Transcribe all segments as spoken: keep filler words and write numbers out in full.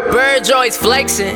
Bird Joy's flexing.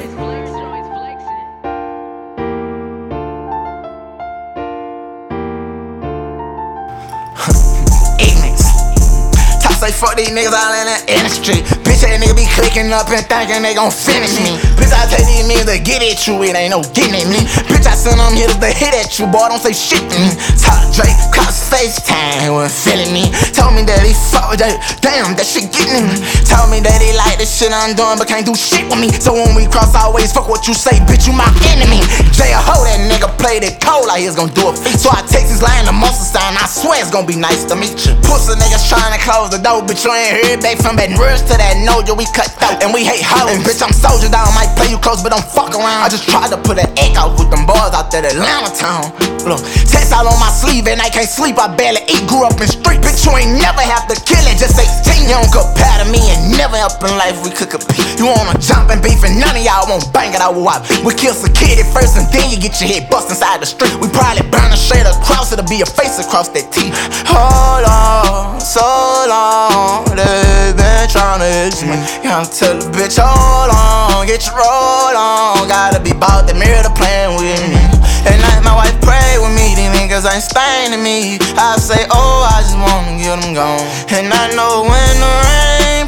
Ignorance. Top say fuck these niggas all in the industry. Bitch, that nigga be clicking up and thinking they gon' finish me. Bitch, I take these niggas to get at you, it ain't no getting at me. Bitch, I send them hitters to hit at you, boy, don't say shit to me. Talk Drake, cross FaceTime, he wasn't feeling me. Told me that he fuck with that, damn, that shit getting me. Told me that he like the shit I'm doing, but can't do shit with me. So when we cross, always fuck what you say, bitch, you my enemy. Jay a hoe, that nigga played it cold like he was gon' do a feat. So I text his line, the muscle sign, I swear it's gon' be nice to meet you. Pussy niggas trying to close the door, bitch, you ain't heard back from Baton Rouge to that no, yo, we cut out, and we hate hoes. And bitch, I'm soldier down, might play you close, but don't fuck around. I just tried to put an echo with them boys out there, Atlanta town. Look, text all on my sleeve, and I can't sleep, I barely eat, grew up in street. Bitch, you ain't never have to kill it, just eighteen, you don't compare to me, and never up in life we could compete. You wanna jump and beef, and none of y'all won't bang it out with I beat. We kill security first, and then you get your head bust inside the street. We probably burn a shade across, it'll be a face across that T. Hold on, so long, they been tryna hit me. Gotta tell the bitch, hold on, get your roll on. Gotta be bout the mirror to playing with me. At night my wife pray with me, these niggas ain't staying to me. I say, oh, I just wanna get them gone. And I know when the rain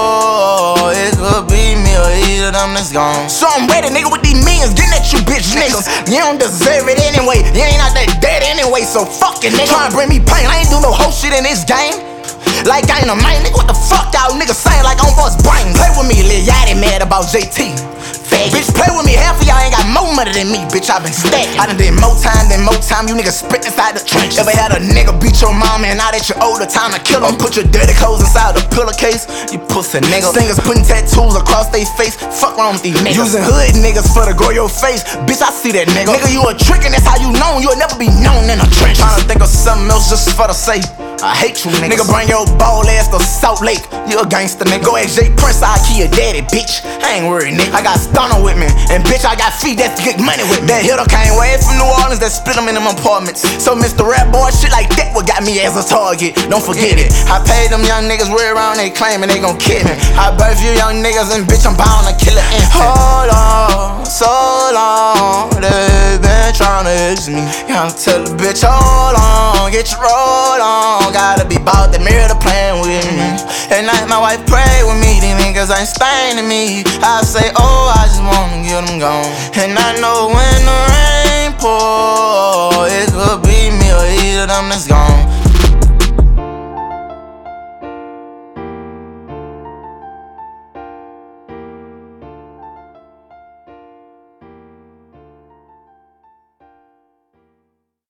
pour, it could be me or either them that's gone. So I'm ready, nigga, with these millions, getting at you bitch niggas. You don't deserve it anyway, you ain't out that dead anyway, so fuck it, nigga. Tryna bring me pain, I ain't do no whole shit in this game. Like I ain't a man, nigga, what the fuck y'all niggas saying like on boss brain? Play with me, Lil Yachty mad about J T. Fag. Bitch, play with me, half of y'all ain't got more money than me, bitch, I been stacked. I done did more time than more time, you niggas spit inside the trench. Ever had a nigga beat your mama and now that you're older, time to kill him? Put your dirty clothes inside the pillowcase, you pussy nigga. Singers putting tattoos across they face, fuck wrong with these niggas. Using hood niggas for to grow your face, bitch, I see that nigga. Nigga, you a trick and that's how you known, you'll never be known in a trench. Tryna think of something else just for the sake, I hate you niggas. Nigga, bring your ball ass to Salt Lake, you a gangster nigga. Go ask Jay Prince, I'll kill your daddy, bitch, I ain't worried nigga. I got Stunner with me, and bitch, I got feet that get money with me. That hitter came way from New Orleans that split them in them apartments. So Mister Rap Boy, shit like that what got me as a target, don't forget it. I paid them young niggas way around, they claiming they gon' kill me. I birth you young niggas and bitch, I'm bound to kill an infant. Hold on, so long, they been tryna hit me. Gotta tell the bitch, hold on, get your roll on. Gotta be bout the mirror to playing with me. At night my wife pray with me, these niggas ain't staying to me. I say, oh, I just wanna get them gone. And I know when the rain pour, it could be me or either them that's gone.